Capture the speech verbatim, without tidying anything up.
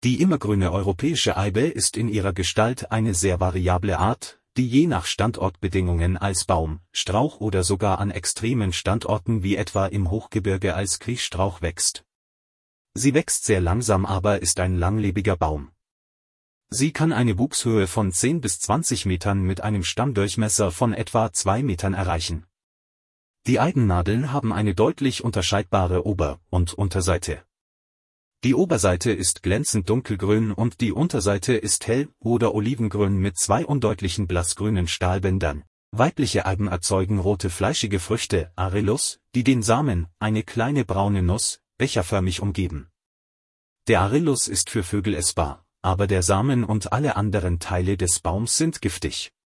Die immergrüne europäische Eibe ist in ihrer Gestalt eine sehr variable Art, die je nach Standortbedingungen als Baum, Strauch oder sogar an extremen Standorten wie etwa im Hochgebirge als Kriechstrauch wächst. Sie wächst sehr langsam, aber ist ein langlebiger Baum. Sie kann eine Wuchshöhe von zehn bis zwanzig Metern mit einem Stammdurchmesser von etwa zwei Metern erreichen. Die Eibennadeln haben eine deutlich unterscheidbare Ober- und Unterseite. Die Oberseite ist glänzend dunkelgrün und die Unterseite ist hell- oder olivengrün mit zwei undeutlichen blassgrünen Stahlbändern. Weibliche Eiben erzeugen rote fleischige Früchte, Arillus, die den Samen, eine kleine braune Nuss, becherförmig umgeben. Der Arillus ist für Vögel essbar, aber der Samen und alle anderen Teile des Baums sind giftig.